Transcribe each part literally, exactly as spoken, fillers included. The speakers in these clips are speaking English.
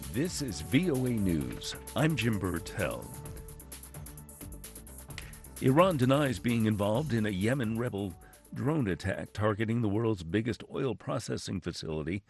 This is V O A News. I'm Jim Burtell. Iran denies being involved in a Yemen rebel drone attack targeting the world's biggest oil processing facility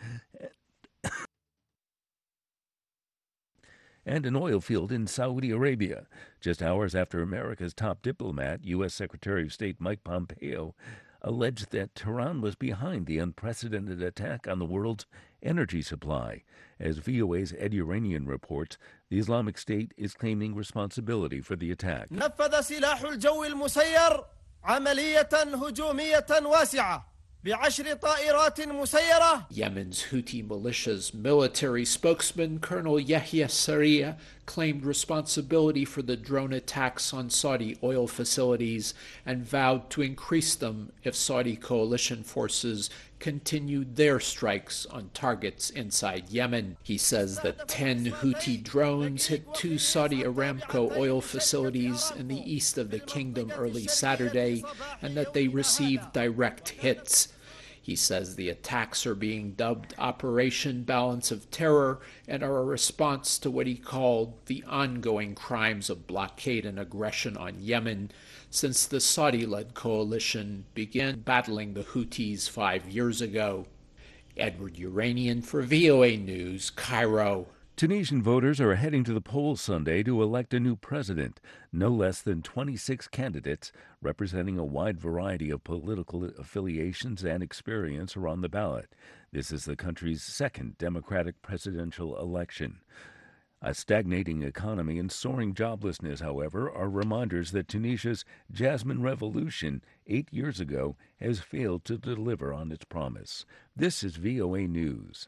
and an oil field in Saudi Arabia, just hours after America's top diplomat, U S Secretary of State Mike Pompeo, alleged that Tehran was behind the unprecedented attack on the world's energy supply. As V O A's Ed Uranian reports, the Islamic State is claiming responsibility for the attack. نفذ سلاح الجو المسير عملية هجومية واسعة بعشر طائرات مسيرة. Yemen's Houthi militia's military spokesman, Colonel Yahya Sarria, claimed responsibility for the drone attacks on Saudi oil facilities and vowed to increase them if Saudi coalition forces continued their strikes on targets inside Yemen. He says that ten Houthi drones hit two Saudi Aramco oil facilities in the east of the kingdom early Saturday and that they received direct hits. He says the attacks are being dubbed Operation Balance of Terror and are a response to what he called the ongoing crimes of blockade and aggression on Yemen since the Saudi-led coalition began battling the Houthis five years ago. Edward Uranian for V O A News, Cairo. Tunisian voters are heading to the polls Sunday to elect a new president. No less than twenty-six candidates representing a wide variety of political affiliations and experience are on the ballot. This is the country's second democratic presidential election. A stagnating economy and soaring joblessness, however, are reminders that Tunisia's Jasmine Revolution eight years ago has failed to deliver on its promise. This is V O A News.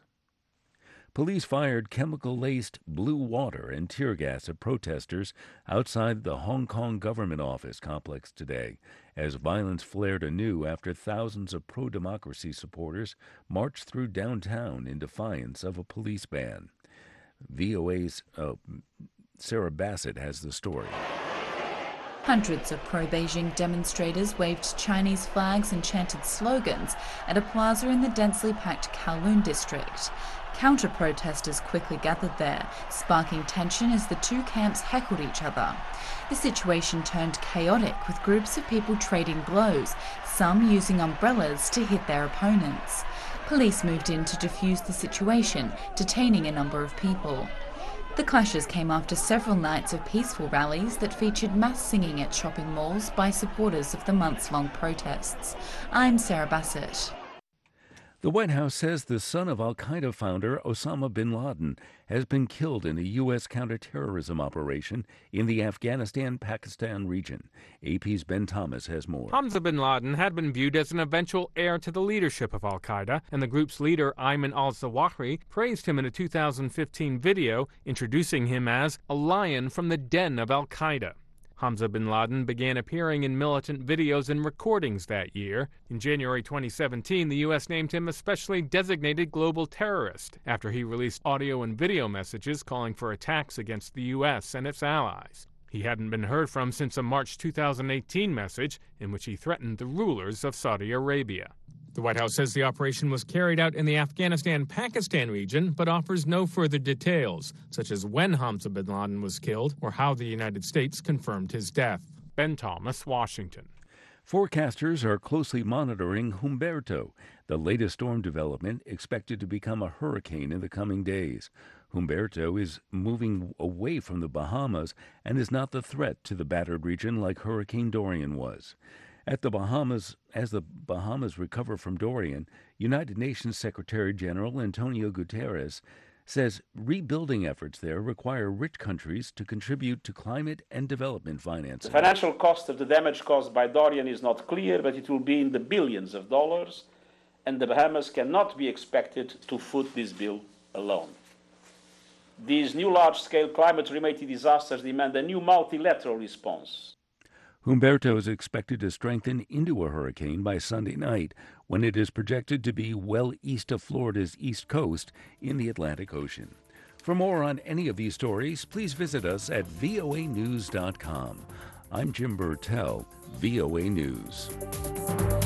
Police fired chemical-laced blue water and tear gas at protesters outside the Hong Kong government office complex today, as violence flared anew after thousands of pro-democracy supporters marched through downtown in defiance of a police ban. V O A's uh, Sarah Bassett has the story. Hundreds of pro-Beijing demonstrators waved Chinese flags and chanted slogans at a plaza in the densely packed Kowloon district. Counter-protesters quickly gathered there, sparking tension as the two camps heckled each other. The situation turned chaotic, with groups of people trading blows, some using umbrellas to hit their opponents. Police moved in to defuse the situation, detaining a number of people. The clashes came after several nights of peaceful rallies that featured mass singing at shopping malls by supporters of the months-long protests. I'm Sarah Bassett. The White House says the son of al-Qaeda founder Osama bin Laden has been killed in a U S counterterrorism operation in the Afghanistan-Pakistan region. A P's Ben Thomas has more. Hamza bin Laden had been viewed as an eventual heir to the leadership of al-Qaeda, and the group's leader, Ayman al-Zawahiri, praised him in a two thousand fifteen video, introducing him as a lion from the den of al-Qaeda. Hamza bin Laden began appearing in militant videos and recordings that year. In January twenty seventeen, the U S named him a specially designated global terrorist after he released audio and video messages calling for attacks against the U S and its allies. He hadn't been heard from since a March two thousand eighteen message in which he threatened the rulers of Saudi Arabia. The White House says the operation was carried out in the Afghanistan-Pakistan region, but offers no further details, such as when Hamza bin Laden was killed or how the United States confirmed his death. Ben Thomas, Washington. Forecasters are closely monitoring Humberto, the latest storm development expected to become a hurricane in the coming days. Humberto is moving away from the Bahamas and is not the threat to the battered region like Hurricane Dorian was. At the Bahamas, as the Bahamas recover from Dorian, United Nations Secretary General Antonio Guterres says rebuilding efforts there require rich countries to contribute to climate and development financing. The financial cost of the damage caused by Dorian is not clear, but it will be in the billions of dollars, and the Bahamas cannot be expected to foot this bill alone. These new large-scale climate-related disasters demand a new multilateral response. Humberto is expected to strengthen into a hurricane by Sunday night, when it is projected to be well east of Florida's east coast in the Atlantic Ocean. For more on any of these stories, please visit us at V O A news dot com. I'm Jim Burtell, V O A News.